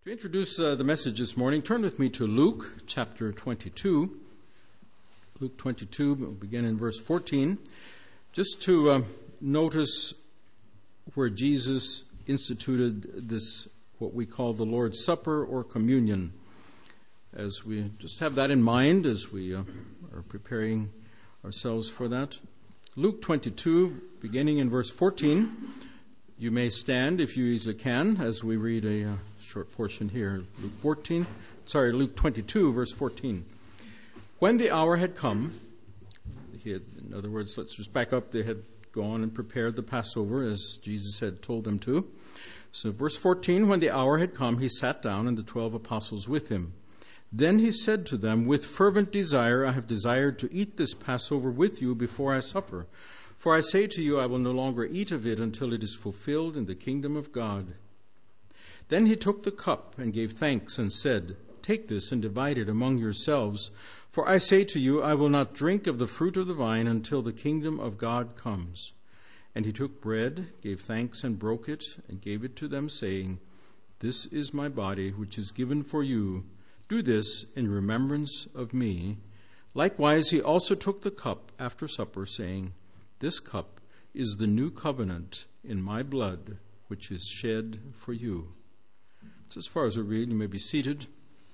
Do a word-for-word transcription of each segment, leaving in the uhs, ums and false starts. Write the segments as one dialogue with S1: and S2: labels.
S1: To introduce uh, the message this morning, turn with me to Luke chapter twenty-two. Luke twenty-two, we'll begin in verse fourteen. Just to uh, notice where Jesus instituted this, what we call the Lord's Supper or communion. As we just have that in mind as we uh, are preparing ourselves for that. Luke twenty-two, beginning in verse fourteen. You may stand if you easily can as we read a uh, short portion here. Luke fourteen, sorry, Luke twenty-two, verse fourteen. When the hour had come, he had, in other words, let's just back up. They had gone and prepared the Passover as Jesus had told them to. So verse fourteen, when the hour had come, he sat down and the twelve apostles with him. Then he said to them, with fervent desire I have desired to eat this Passover with you before I suffer. For I say to you, I will no longer eat of it until it is fulfilled in the kingdom of God. Then he took the cup and gave thanks and said, take this and divide it among yourselves. For I say to you, I will not drink of the fruit of the vine until the kingdom of God comes. And he took bread, gave thanks and broke it, and gave it to them, saying, this is my body, which is given for you. Do this in remembrance of me. Likewise, he also took the cup after supper, saying, this cup is the new covenant in my blood, which is shed for you. So as far as we read, you may be seated.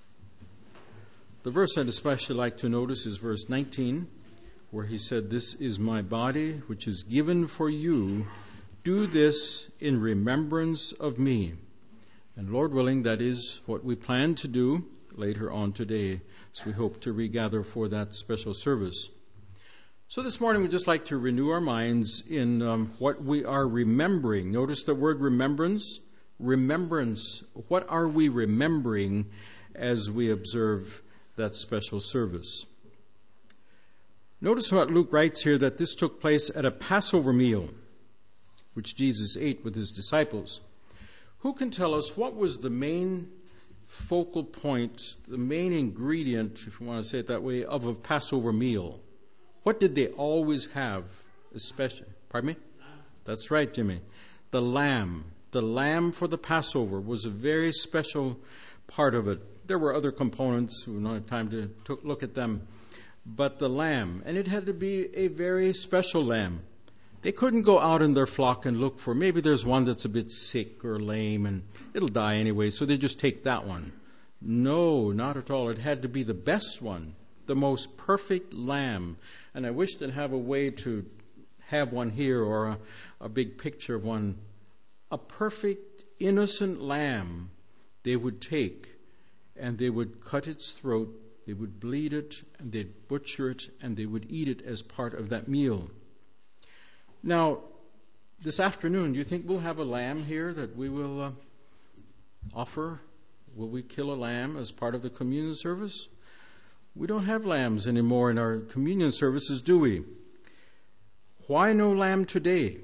S1: The verse I'd especially like to notice is verse nineteen, where he said, this is my body, which is given for you. Do this in remembrance of me. And Lord willing, that is what we plan to do later on today, as we hope to regather for that special service. So this morning we'd just like to renew our minds in um, what we are remembering. Notice the word remembrance. Remembrance. What are we remembering as we observe that special service? Notice what Luke writes here, that this took place at a Passover meal, which Jesus ate with his disciples. Who can tell us what was the main focal point, the main ingredient, if you want to say it that way, of a Passover meal? What did they always have, especially? Pardon me? Lamb. That's right, Jimmy. The lamb. The lamb for the Passover was a very special part of it. There were other components. We don't have time to, to look at them. But the lamb. And it had to be a very special lamb. They couldn't go out in their flock and look for, maybe there's one that's a bit sick or lame and it'll die anyway, so they just take that one. No, not at all. It had to be the best one. The most perfect lamb. And I wish to have a way to have one here or a, a big picture of one. A perfect, innocent lamb they would take and they would cut its throat, they would bleed it, and they'd butcher it, and they would eat it as part of that meal. Now, this afternoon, do you think we'll have a lamb here that we will uh, offer? Will we kill a lamb as part of the communion service? We don't have lambs anymore in our communion services, do we? Why no lamb today?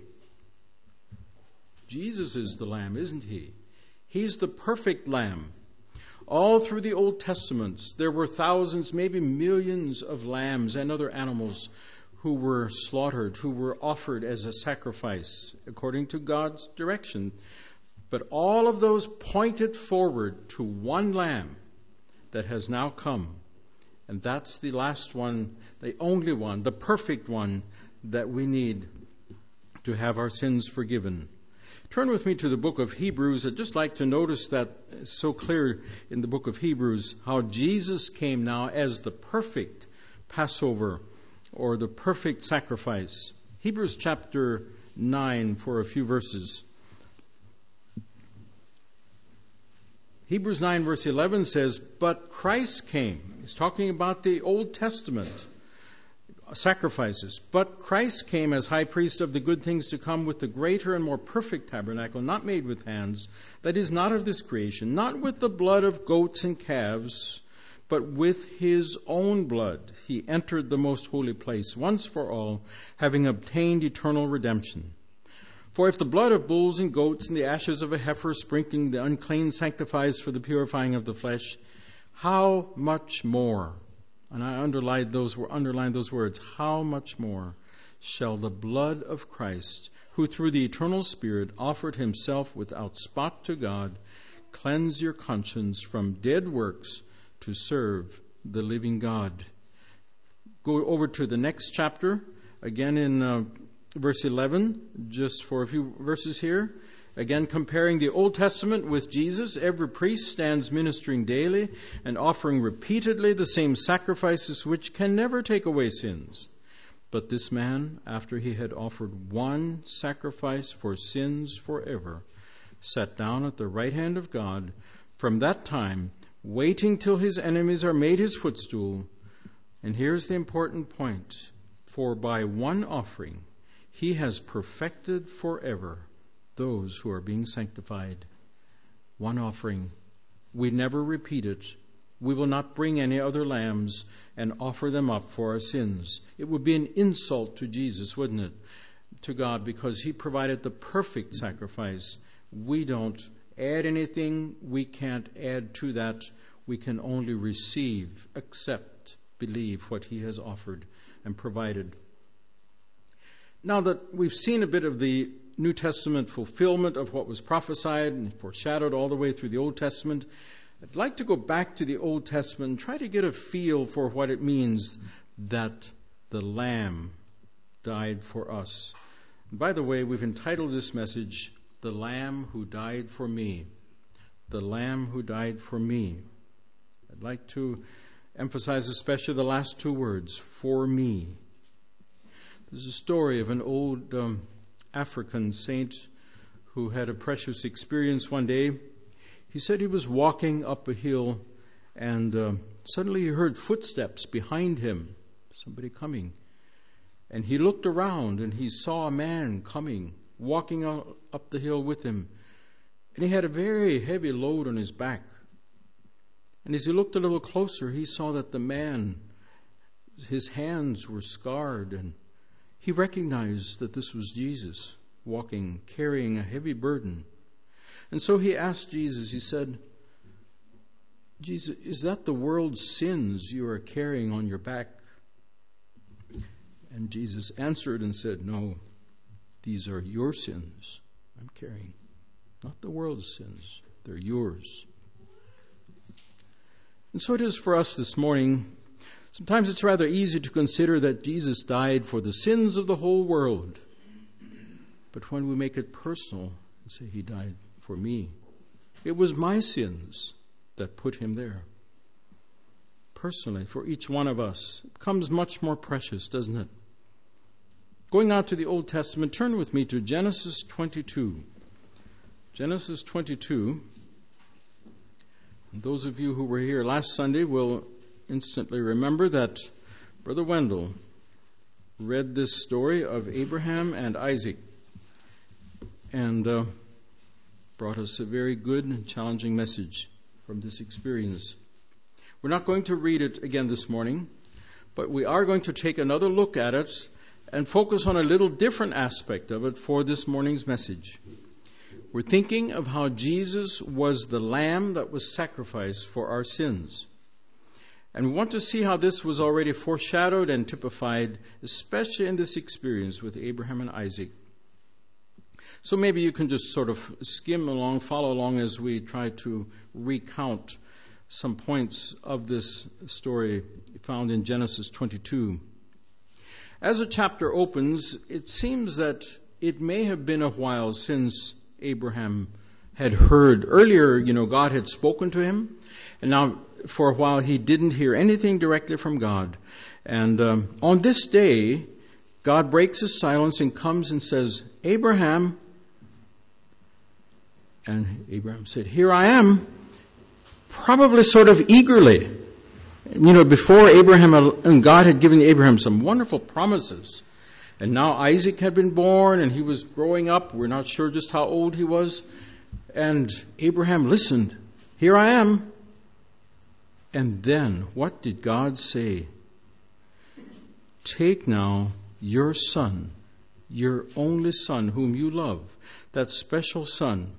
S1: Jesus is the lamb, isn't he? He's the perfect lamb. All through the Old Testaments, there were thousands, maybe millions of lambs and other animals who were slaughtered, who were offered as a sacrifice according to God's direction. But all of those pointed forward to one lamb that has now come. And that's the last one, the only one, the perfect one that we need to have our sins forgiven. Turn with me to the book of Hebrews. I'd just like to notice that it's so clear in the book of Hebrews how Jesus came now as the perfect Passover or the perfect sacrifice. Hebrews chapter nine for a few verses. Hebrews nine verse eleven says, but Christ came. He's talking about the Old Testament sacrifices. But Christ came as high priest of the good things to come with the greater and more perfect tabernacle, not made with hands, that is not of this creation, not with the blood of goats and calves, but with his own blood he entered the most holy place once for all, having obtained eternal redemption. For if the blood of bulls and goats and the ashes of a heifer sprinkling the unclean sanctifies for the purifying of the flesh, how much more, and I underlined those, underlined those words, how much more shall the blood of Christ, who through the eternal Spirit offered himself without spot to God, Cleanse your conscience from dead works to serve the living God. Go over to the next chapter, again in uh, verse eleven, just for a few verses here. Again, comparing the Old Testament with Jesus, every priest stands ministering daily and offering repeatedly the same sacrifices which can never take away sins. But this man, after he had offered one sacrifice for sins forever, sat down at the right hand of God, from that time waiting till his enemies are made his footstool. And here's the important point. For by one offering he has perfected forever those who are being sanctified. One offering. We never repeat it. We will not bring any other lambs and offer them up for our sins. It would be an insult to Jesus, wouldn't it? To God, because he provided the perfect sacrifice. We don't add anything. We can't add to that. We can only receive, accept, believe what he has offered and provided. Now that we've seen a bit of the New Testament fulfillment of what was prophesied and foreshadowed all the way through the Old Testament, I'd like to go back to the Old Testament and try to get a feel for what it means that the Lamb died for us. And by the way, we've entitled this message, The Lamb Who Died for Me. The Lamb Who Died for Me. I'd like to emphasize especially the last two words, for me. There's a story of an old um, African saint who had a precious experience one day. He said he was walking up a hill and uh, suddenly he heard footsteps behind him, somebody coming. And he looked around and he saw a man coming, walking up the hill with him. And he had a very heavy load on his back. And as he looked a little closer, he saw that the man, his hands were scarred, and he recognized that this was Jesus walking, carrying a heavy burden. And so he asked Jesus, he said, Jesus, is that the world's sins you are carrying on your back? And Jesus answered and said, no, these are your sins I'm carrying, not the world's sins. They're yours. And so it is for us this morning. Sometimes it's rather easy to consider that Jesus died for the sins of the whole world. But when we make it personal and say he died for me, it was my sins that put him there. Personally, for each one of us, it becomes much more precious, doesn't it? Going on to the Old Testament, turn with me to Genesis twenty-two. Genesis twenty-two. And those of you who were here last Sunday will instantly remember that Brother Wendell read this story of Abraham and Isaac and uh, brought us a very good and challenging message from this experience. We're not going to read it again this morning, but we are going to take another look at it and focus on a little different aspect of it for this morning's message. We're thinking of how Jesus was the lamb that was sacrificed for our sins. And we want to see how this was already foreshadowed and typified, especially in this experience with Abraham and Isaac. So maybe you can just sort of skim along, follow along as we try to recount some points of this story found in Genesis twenty-two. As the chapter opens, it seems that it may have been a while since Abraham had heard. Earlier, you know, God had spoken to him, and now for a while he didn't hear anything directly from God. And um, on this day, God breaks his silence and comes and says, Abraham. And Abraham said, here I am, probably sort of eagerly. You know, before Abraham and God had given Abraham some wonderful promises. And now Isaac had been born and he was growing up. We're not sure just how old he was. And Abraham listened. Here I am. And then what did God say? Take now your son, your only son whom you love, that special son,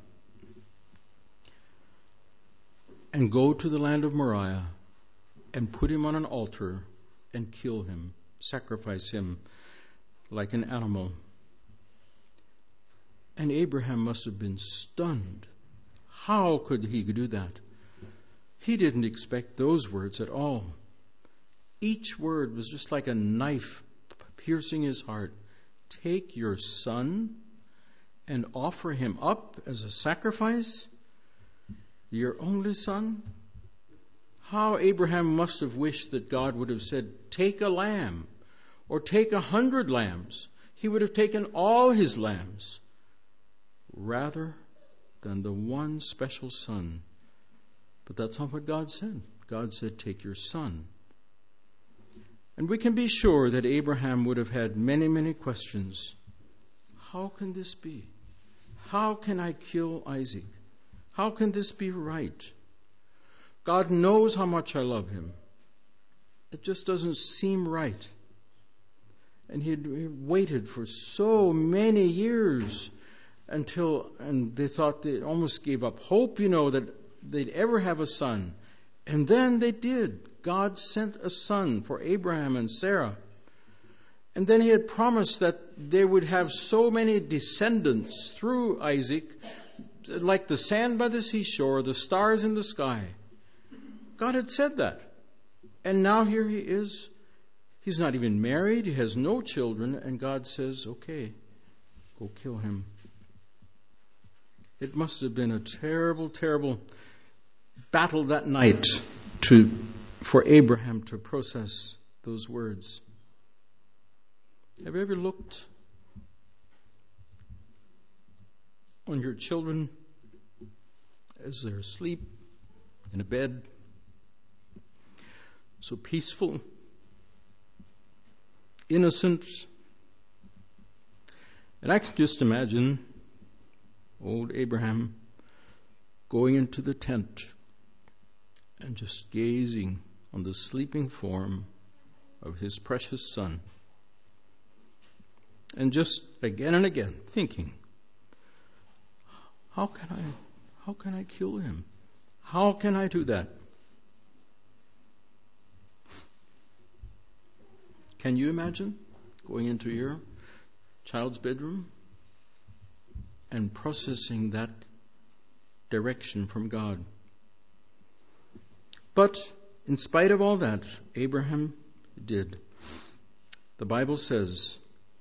S1: and go to the land of Moriah and put him on an altar and kill him, sacrifice him like an animal. And Abraham must have been stunned. How could he do that? He didn't expect those words at all. Each word was just like a knife piercing his heart. Take your son and offer him up as a sacrifice? Your only son? How Abraham must have wished that God would have said, take a lamb, or take a hundred lambs. He would have taken all his lambs, rather than the one special son. But that's not what God said. God said, take your son. And we can be sure that Abraham would have had many, many questions. How can this be? How can I kill Isaac? How can this be right? God knows how much I love him. It just doesn't seem right. And he had waited for so many years until, and they thought they almost gave up hope, you know, that they'd ever have a son. And then they did. God sent a son for Abraham and Sarah. And then he had promised that they would have so many descendants through Isaac, like the sand by the seashore, the stars in the sky. God had said that. And now here he is. He's not even married. He has no children. And God says, okay, go kill him. It must have been a terrible, terrible battle that night to for Abraham to process those words. Have you ever looked on your children as they're asleep in a bed, so peaceful, innocent? And I can just imagine old Abraham going into the tent and just gazing on the sleeping form of his precious son. And just again and again thinking, how can I, how can I kill him? How can I do that? Can you imagine going into your child's bedroom and processing that direction from God? But in spite of all that, Abraham did. The Bible says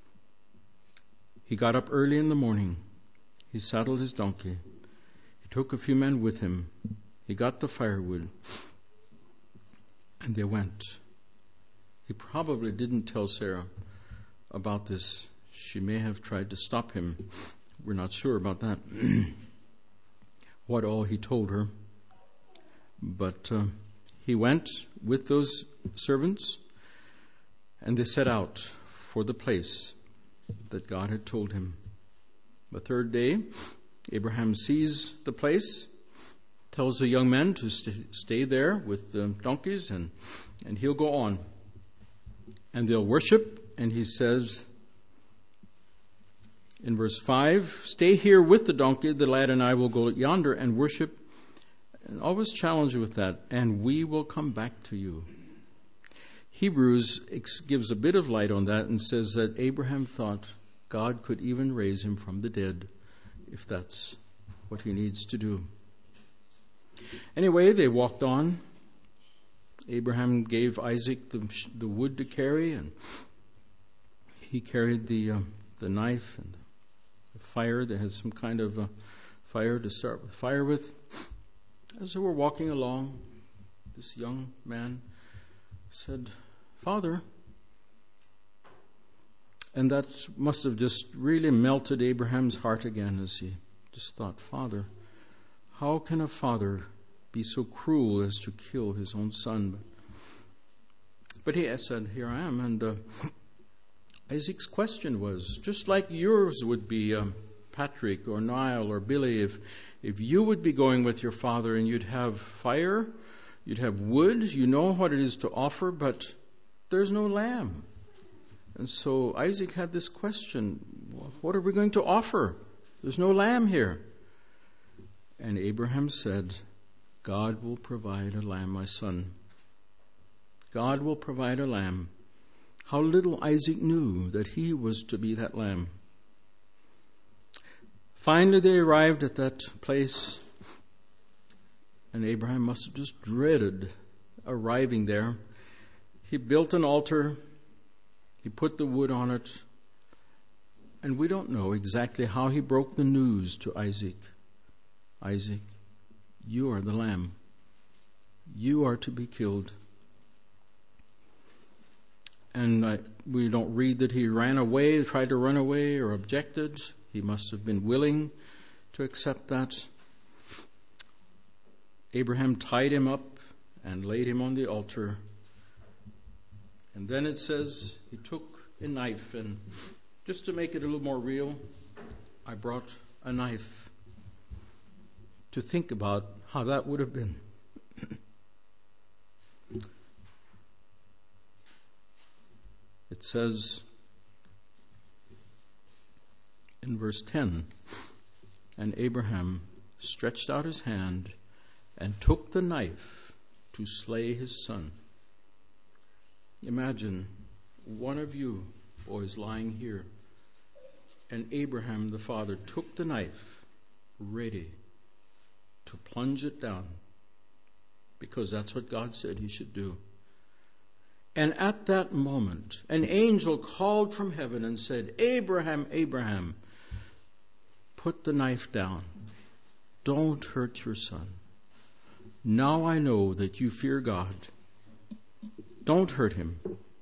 S1: he got up early in the morning. He saddled his donkey. He took a few men with him. He got the firewood. And they went. He probably didn't tell Sarah about this. She may have tried to stop him. We're not sure about that. What all he told her. But uh, he went with those servants, and they set out for the place that God had told him. The third day, Abraham sees the place, tells the young men to st- stay there with the donkeys, and, and he'll go on. And they'll worship, and he says in verse five, stay here with the donkey, the lad and I will go yonder and worship. And always challenge with that, and we will come back to you. Hebrews ex- gives a bit of light on that and says that Abraham thought God could even raise him from the dead if that's what he needs to do. Anyway, they walked on. Abraham gave Isaac the, the wood to carry, and he carried the uh, the knife and the fire. They had some kind of uh, fire to start with fire with. As they were walking along, this young man said, Father. And that must have just really melted Abraham's heart again as he just thought, Father, how can a father be so cruel as to kill his own son? But he said, here I am. And uh, Isaac's question was, just like yours would be, um, Patrick or Niall or Billy, if if you would be going with your father and you'd have fire, you'd have wood, you know what it is to offer, but there's no lamb. And so Isaac had this question, what are we going to offer? There's no lamb here. And Abraham said, God will provide a lamb, my son. God will provide a lamb. How little Isaac knew that he was to be that lamb. Finally, they arrived at that place, And Abraham must have just dreaded arriving there. He built an altar. He put the wood on it. And we don't know exactly how he broke the news to Isaac. Isaac, you are the lamb. You are to be killed. And I, we don't read that he ran away, tried to run away, or objected. He must have been willing to accept that. Abraham tied him up and laid him on the altar. And then it says he took a knife, and just to make it a little more real, I brought a knife to think about how that would have been. It says in verse ten, and Abraham stretched out his hand and took the knife to slay his son. Imagine one of you boys lying here, and Abraham the father took the knife ready to plunge it down, because that's what God said he should do. And at that moment, an angel called from heaven and said, Abraham, Abraham, put the knife down. Don't hurt your son. Now I know that you fear God. Don't hurt him.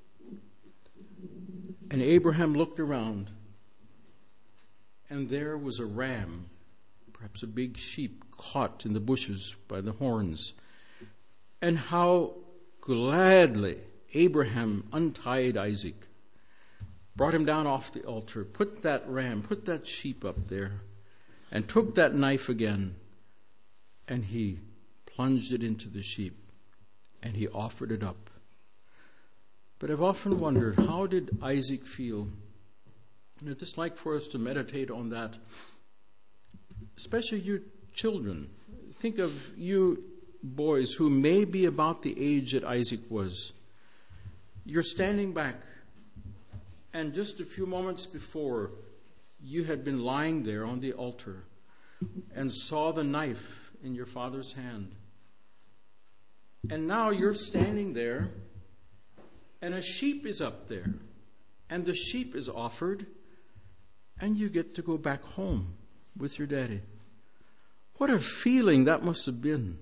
S1: And Abraham looked around, and there was a ram, perhaps a big sheep, caught in the bushes by the horns. And how gladly Abraham untied Isaac, brought him down off the altar, put that ram, put that sheep up there, and took that knife again, and he plunged it into the sheep, and he offered it up. But I've often wondered, how did Isaac feel? And I'd just like for us to meditate on that, especially you children. Think of you boys who may be about the age that Isaac was. You're standing back, and just a few moments before, you had been lying there on the altar and saw the knife in your father's hand. And now you're standing there, and a sheep is up there, and the sheep is offered, and you get to go back home with your daddy. What a feeling that must have been,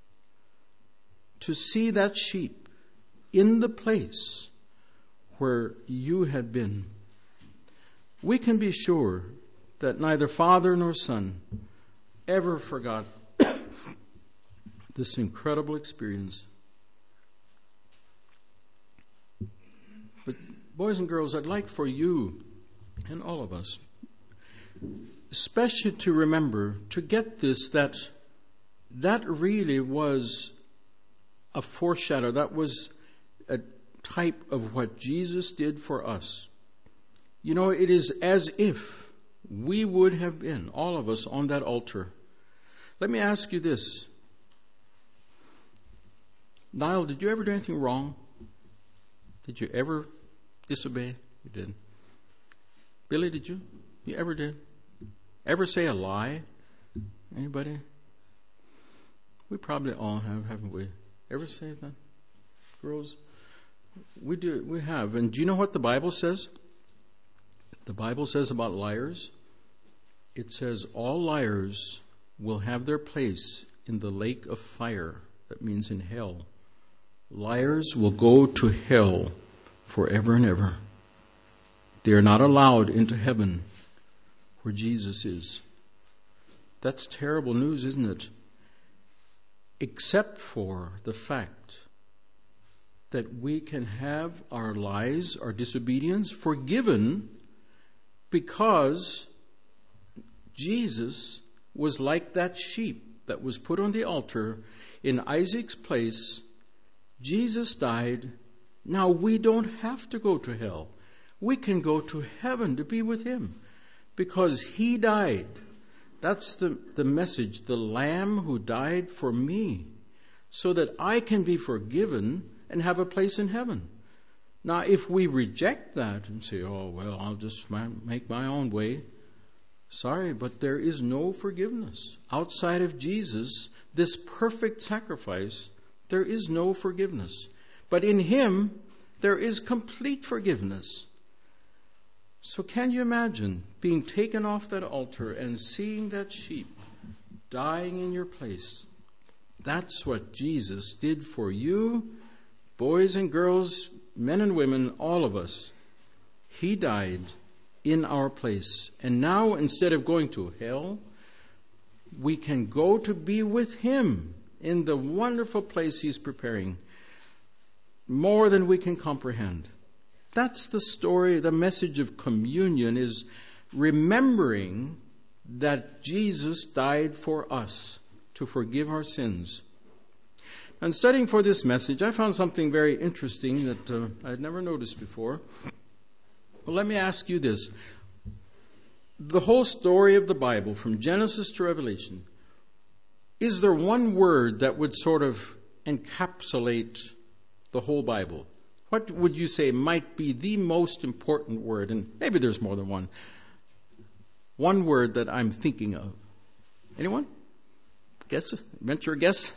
S1: to see that sheep in the place where you had been. We can be sure that neither father nor son ever forgot this incredible experience. But boys and girls, I'd like for you and all of us, especially to remember, to get this, that that really was a foreshadow. That was a type of what Jesus did for us. You know, it is as if we would have been, all of us, on that altar. Let me ask you this. Niall, did you ever do anything wrong? Did you ever disobey? You did. Billy, did you? You ever did? Ever say a lie? Anybody? We probably all have, haven't we? Ever say that? Girls? We do. We have. And do you know what the Bible says? The Bible says about liars. It says all liars will have their place in the lake of fire. That means in hell. Liars will go to hell forever and ever. They are not allowed into heaven where Jesus is. That's terrible news, isn't it? Except for the fact that we can have our lies, our disobedience forgiven, because Jesus was like that sheep that was put on the altar in Isaac's place. Jesus died. Now we don't have to go to hell. We can go to heaven to be with him because he died. That's the, the message, the Lamb who died for me so that I can be forgiven and have a place in heaven. Now, if we reject that and say, oh, well, I'll just make my own way, Sorry, but there is no forgiveness. Outside of Jesus, this perfect sacrifice, there is no forgiveness. But in Him, there is complete forgiveness. So can you imagine being taken off that altar and seeing that sheep dying in your place? That's what Jesus did for you, boys and girls, men and women, all of us. He died in our place. And now, instead of going to hell, we can go to be with Him in the wonderful place He's preparing, more than we can comprehend. That's the story. The message of communion is remembering that Jesus died for us to forgive our sins. And studying for this message, I found something very interesting that uh, I had never noticed before. Well, let me ask you this. The whole story of the Bible, from Genesis to Revelation, is there one word that would sort of encapsulate the whole Bible? What would you say might be the most important word? And maybe there's more than one. One word that I'm thinking of. Anyone? Guess? Venture a guess?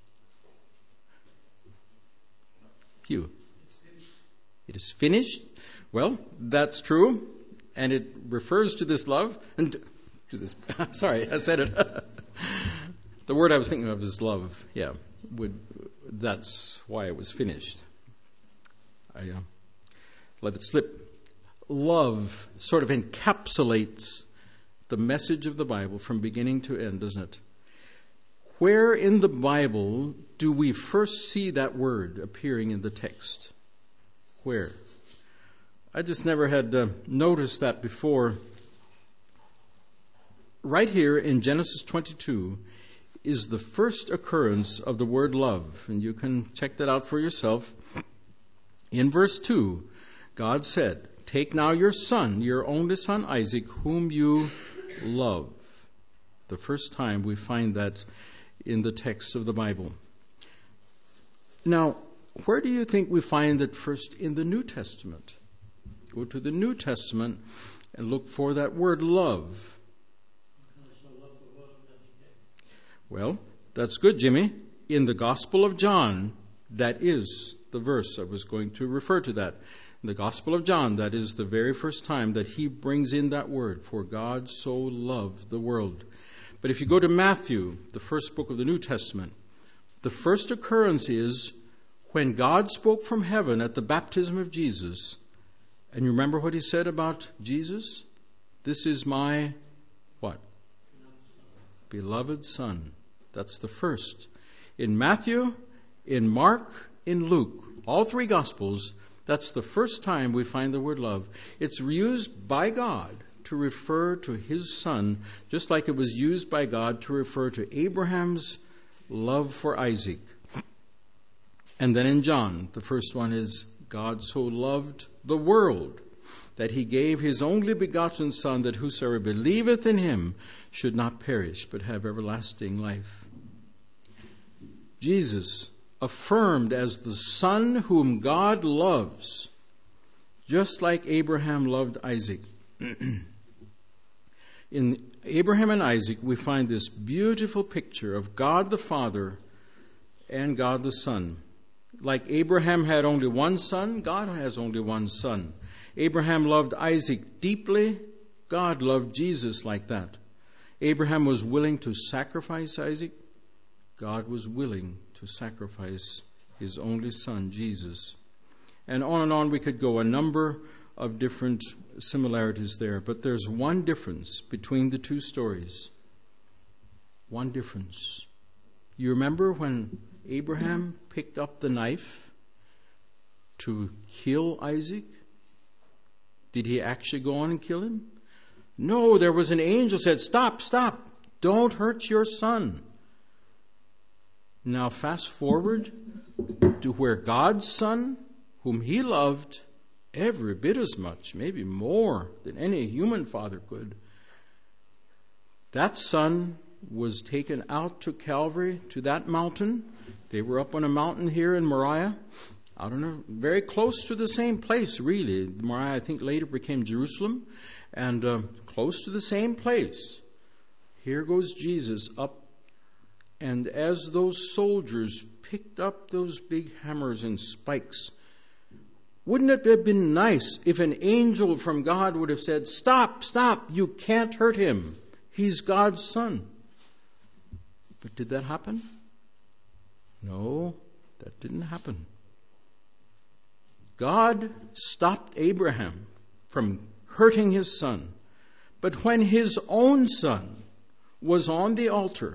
S1: Few. It is finished. Well, that's true. And it refers to this love. And to this. Sorry, I said it. The word I was thinking of is love. Yeah. Would, that's why it was finished. I uh, let it slip. Love sort of encapsulates the message of the Bible from beginning to end, doesn't it? Where in the Bible do we first see that word appearing in the text? Where? I just never had uh, noticed that before. Right here in Genesis twenty-two is the first occurrence of the word love. And you can check that out for yourself. In verse two, God said, "Take now your son, your only son Isaac, whom you love." The first time we find that in the text of the Bible. Now, where do you think we find it first in the New Testament? Go to the New Testament and look for that word love. Well, that's good, Jimmy. In the Gospel of John, that is the verse I was going to refer to that. In the Gospel of John, that is the very first time that he brings in that word, for God so loved the world. But if you go to Matthew, the first book of the New Testament, the first occurrence is when God spoke from heaven at the baptism of Jesus. And you remember what he said about Jesus? This is my, what? Beloved Son. That's the first. In Matthew, in Mark, in Luke, all three Gospels, that's the first time we find the word love. It's used by God to refer to his son, just like it was used by God to refer to Abraham's love for Isaac. And then in John, the first one is, God so loved the world that he gave his only begotten Son, that whosoever believeth in him should not perish, but have everlasting life. Jesus, affirmed as the Son whom God loves, just like Abraham loved Isaac. In Abraham and Isaac, we find this beautiful picture of God the Father and God the Son. Like Abraham had only one son, God has only one son. Abraham loved Isaac deeply. God loved Jesus like that. Abraham was willing to sacrifice Isaac. God was willing to sacrifice his only son, Jesus. And on and on we could go, a number of different similarities there. But there's one difference between the two stories. One difference. You remember when Abraham picked up the knife to kill Isaac? Did he actually go on and kill him? No, there was an angel said, stop, stop, don't hurt your son. Now fast forward to where God's Son, whom he loved every bit as much, maybe more than any human father could, that son was taken out to Calvary, to that mountain. They were up on a mountain here in Moriah. I don't know, very close to the same place, really. Moriah, I think, later became Jerusalem. And uh, close to the same place, here goes Jesus up. And as those soldiers picked up those big hammers and spikes, wouldn't it have been nice if an angel from God would have said, "Stop, stop, you can't hurt him. He's God's son." But did that happen? No, that didn't happen. God stopped Abraham from hurting his son. But when his own son was on the altar,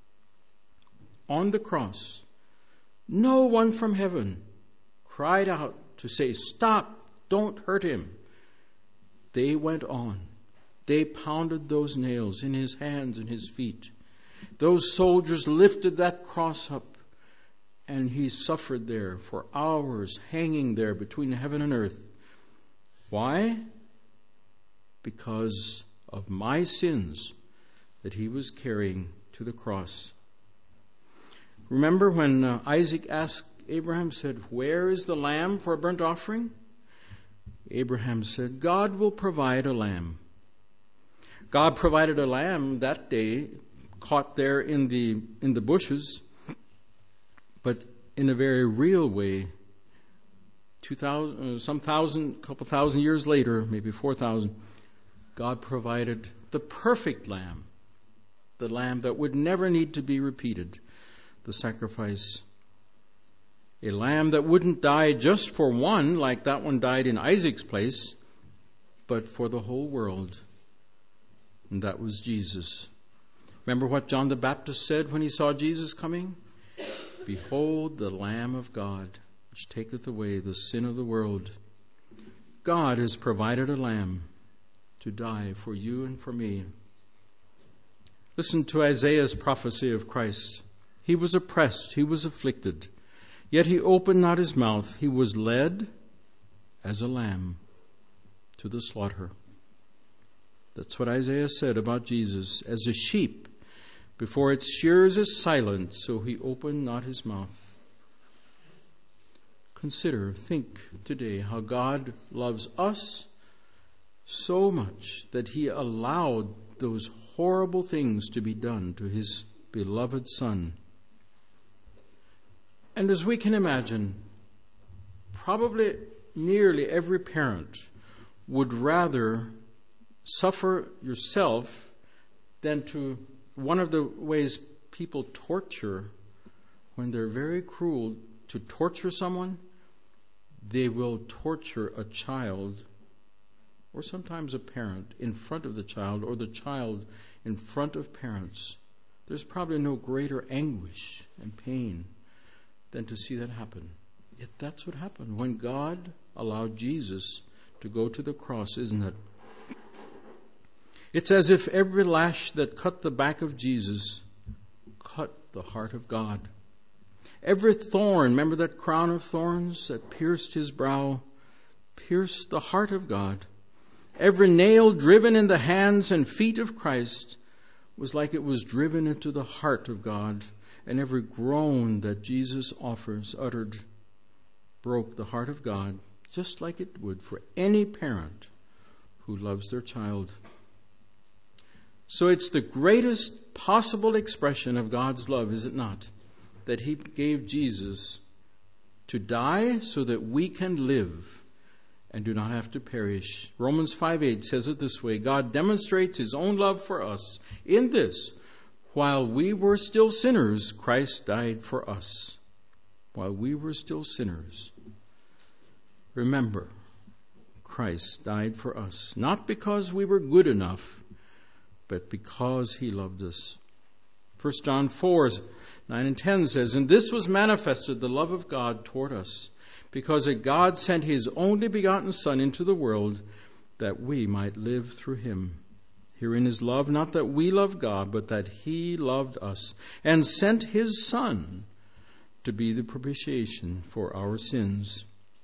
S1: on the cross, no one from heaven cried out to say, "Stop, don't hurt him." They went on. They pounded those nails in his hands and his feet. Those soldiers lifted that cross up, and he suffered there for hours, hanging there between heaven and earth. Why? Because of my sins that he was carrying to the cross. Remember when uh, Isaac asked Abraham, said, "Where is the lamb for a burnt offering?" Abraham said, "God will provide a lamb." God provided a lamb that day, caught there in the in the bushes, but in a very real way. Two thousand, uh, some thousand, couple thousand years later, maybe four thousand, God provided the perfect lamb, the lamb that would never need to be repeated, the sacrifice. A lamb that wouldn't die just for one, like that one died in Isaac's place, but for the whole world. And that was Jesus. Remember what John the Baptist said when he saw Jesus coming? "Behold the Lamb of God, which taketh away the sin of the world." God has provided a lamb to die for you and for me. Listen to Isaiah's prophecy of Christ. He was oppressed, he was afflicted, yet he opened not his mouth. He was led as a lamb to the slaughter. That's what Isaiah said about Jesus. As a sheep before its shearers is silent, so he opened not his mouth. Consider, think today how God loves us so much that he allowed those horrible things to be done to his beloved Son. And as we can imagine, probably nearly every parent would rather suffer yourself than to one of the ways people torture when they're very cruel to torture someone, they will torture a child or sometimes a parent in front of the child, or the child in front of parents. There's probably no greater anguish and pain than to see that happen. Yet that's what happened when God allowed Jesus to go to the cross, isn't it? It's as if every lash that cut the back of Jesus cut the heart of God. Every thorn, remember that crown of thorns that pierced his brow, pierced the heart of God. Every nail driven in the hands and feet of Christ was like it was driven into the heart of God. And every groan that Jesus offers, uttered, broke the heart of God, just like it would for any parent who loves their child. So it's the greatest possible expression of God's love, is it not? That he gave Jesus to die so that we can live and do not have to perish. Romans five eight says it this way: God demonstrates his own love for us in this: while we were still sinners, Christ died for us. While we were still sinners. Remember, Christ died for us, not because we were good enough, but because he loved us. First John four, nine and ten says, "And this was manifested, the love of God toward us, because that God sent his only begotten Son into the world, that we might live through him. Herein is love, not that we love God, but that he loved us, and sent his Son to be the propitiation for our sins."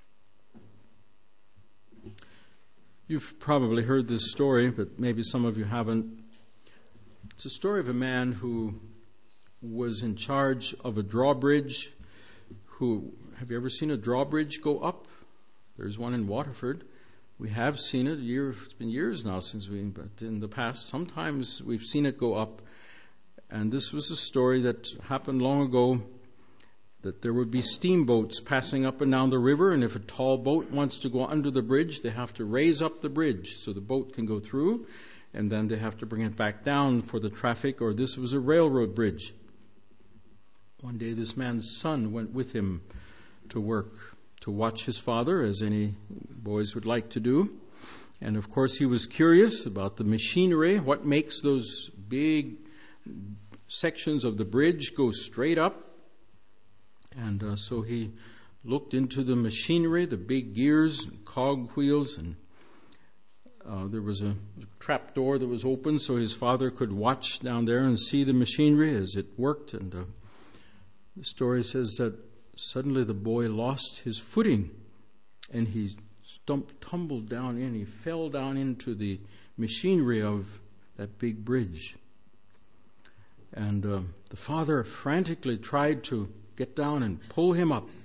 S1: You've probably heard this story, but maybe some of you haven't. It's a story of a man who was in charge of a drawbridge. Who, have you ever seen a drawbridge go up? There's one in Waterford. We have seen it. Year, it's been years now since we, but in the past, sometimes we've seen it go up. And this was a story that happened long ago, that there would be steamboats passing up and down the river, and if a tall boat wants to go under the bridge, they have to raise up the bridge so the boat can go through, and then they have to bring it back down for the traffic, or this was a railroad bridge. One day this man's son went with him to work, to watch his father, as any boys would like to do. And of course he was curious about the machinery, what makes those big sections of the bridge go straight up. And uh, so he looked into the machinery, the big gears, and cog wheels, and uh, there was a trap door that was open so his father could watch down there and see the machinery as it worked. And uh, the story says that suddenly the boy lost his footing and he stumped, tumbled down in, he fell down into the machinery of that big bridge. And uh, the father frantically tried to get down and pull him up.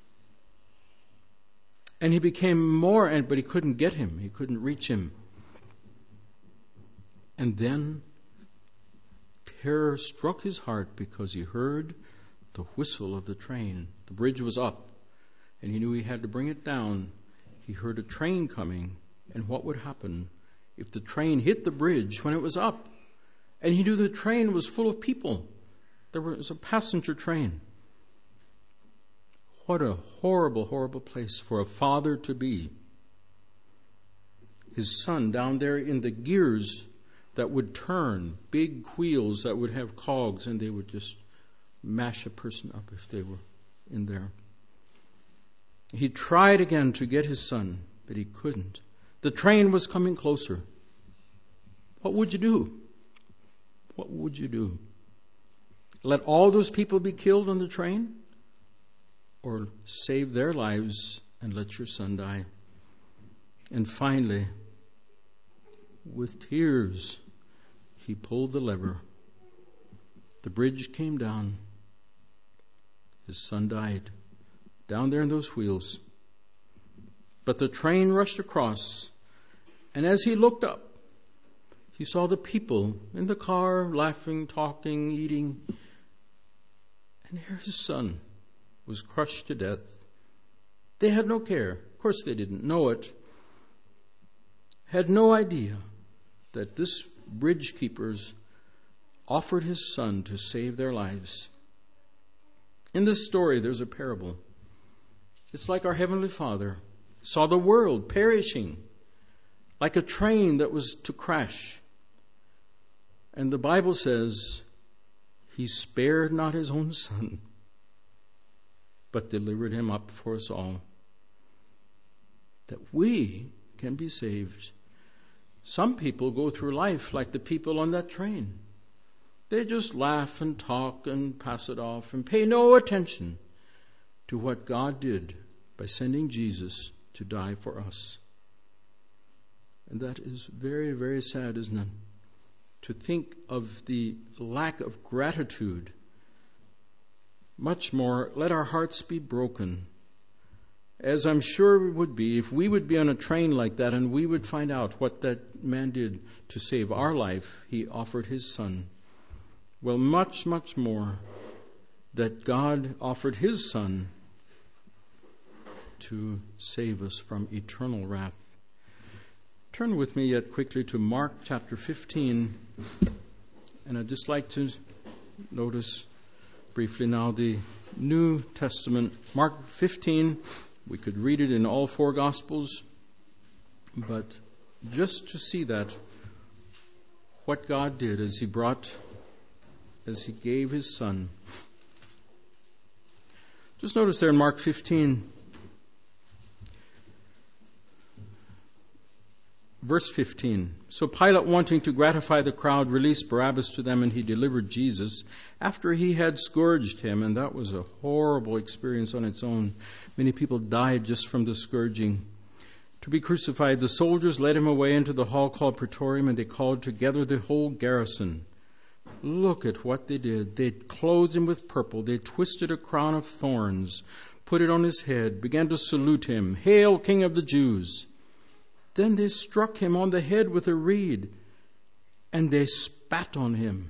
S1: And he became more, and but he couldn't get him. He couldn't reach him. And then terror struck his heart because he heard the whistle of the train. The bridge was up, and he knew he had to bring it down. He heard a train coming, and what would happen if the train hit the bridge when it was up? And he knew the train was full of people. There was a passenger train. What a horrible, horrible place for a father to be. His son down there in the gears that would turn, big wheels that would have cogs, and they would just mash a person up if they were in there. He tried again to get his son, but he couldn't. The train was coming closer. What would you do? What would you do? Let all those people be killed on the train? Or save their lives and let your son die? And finally, with tears, he pulled the lever. The bridge came down. His son died down there in those wheels. But the train rushed across, and as he looked up, he saw the people in the car laughing, talking, eating. And here his son was crushed to death. They had no care. Of course they didn't know it. Had no idea that this bridge keepers offered his son to save their lives. In this story there's a parable. It's like our Heavenly Father saw the world perishing like a train that was to crash. And the Bible says he spared not his own son, but delivered him up for us all, that we can be saved. Some people go through life like the people on that train. They just laugh and talk and pass it off and pay no attention to what God did by sending Jesus to die for us. And that is very, very sad, isn't it? To think of the lack of gratitude. Much more, let our hearts be broken, as I'm sure we would be if we would be on a train like that and we would find out what that man did to save our life. He offered his son. Well, much, much more, that God offered his son to save us from eternal wrath. Turn with me yet quickly to Mark chapter fifteen, and I'd just like to notice briefly now the New Testament. Mark fifteen, we could read it in all four Gospels, but just to see that, what God did as he brought, as he gave his son. Just notice there in Mark fifteen, verse fifteen. So Pilate, wanting to gratify the crowd, released Barabbas to them, and he delivered Jesus after he had scourged him. And that was a horrible experience on its own. Many people died just from the scourging. To be crucified, the soldiers led him away into the hall called Praetorium, and they called together the whole garrison. Look at what they did. They clothed him with purple. They twisted a crown of thorns, put it on his head, began to salute him. Hail, King of the Jews! Then they struck him on the head with a reed, and they spat on him.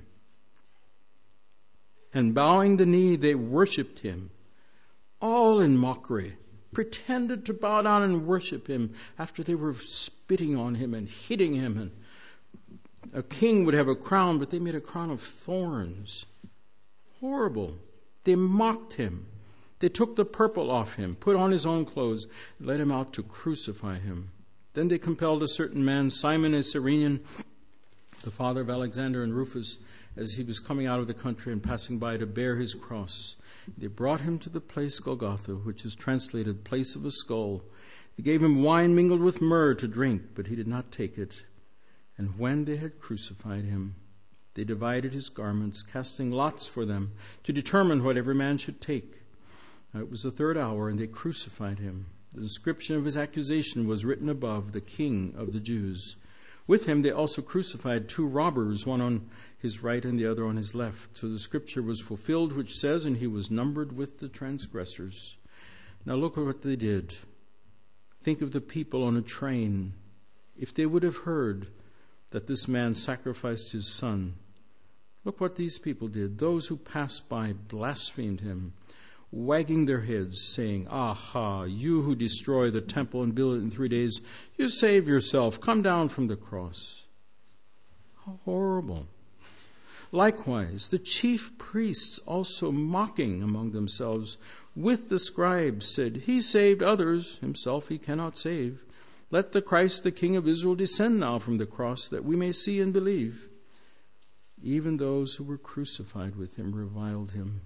S1: And bowing the knee, they worshipped him, all in mockery, pretended to bow down and worship him after they were spitting on him and hitting him. And a king would have a crown, but they made a crown of thorns. Horrible. They mocked him. They took the purple off him, put on his own clothes, and led him out to crucify him. Then they compelled a certain man, Simon a Cyrenian, the father of Alexander and Rufus, as he was coming out of the country and passing by, to bear his cross. They brought him to the place Golgotha, which is translated place of a skull. They gave him wine mingled with myrrh to drink, but he did not take it. And when they had crucified him, they divided his garments, casting lots for them, to determine what every man should take. Now it was the third hour, and they crucified him. The inscription of his accusation was written above, "The King of the Jews." With him they also crucified two robbers, one on his right and the other on his left. So the scripture was fulfilled, which says, "And he was numbered with the transgressors." Now look at what they did. Think of the people on a train. If they would have heard that this man sacrificed his son, look what these people did. Those who passed by blasphemed him, wagging their heads, saying, "Aha, you who destroy the temple and build it in three days, you save yourself. Come down from the cross." How horrible. Likewise, the chief priests, also mocking among themselves with the scribes, said, "He saved others, himself he cannot save. Let the Christ, the King of Israel, descend now from the cross, that we may see and believe." Even those who were crucified with him reviled him.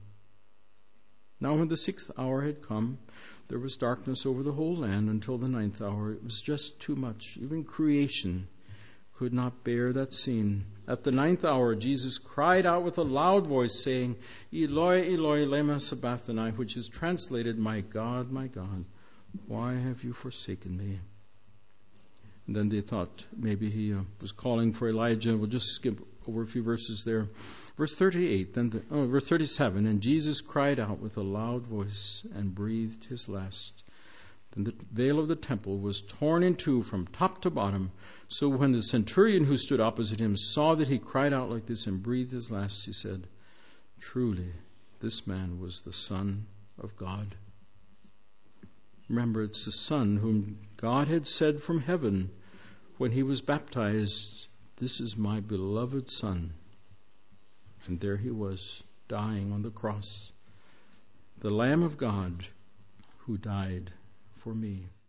S1: Now when the sixth hour had come, there was darkness over the whole land until the ninth hour. It was just too much. Even creation could not bear that scene. At the ninth hour, Jesus cried out with a loud voice, saying, "Eloi, Eloi, lema sabachthani," which is translated, "My God, my God, why have you forsaken me?" And then they thought maybe he uh, was calling for Elijah. We'll just skip over a few verses there. Verse thirty-eight, then the, oh, verse thirty-seven, and Jesus cried out with a loud voice and breathed his last. Then the veil of the temple was torn in two from top to bottom. So when the centurion who stood opposite him saw that he cried out like this and breathed his last, he said, "Truly, this man was the Son of God." Remember, it's the Son whom God had said from heaven when he was baptized, "This is my beloved Son." And there he was, dying on the cross. The Lamb of God who died for me.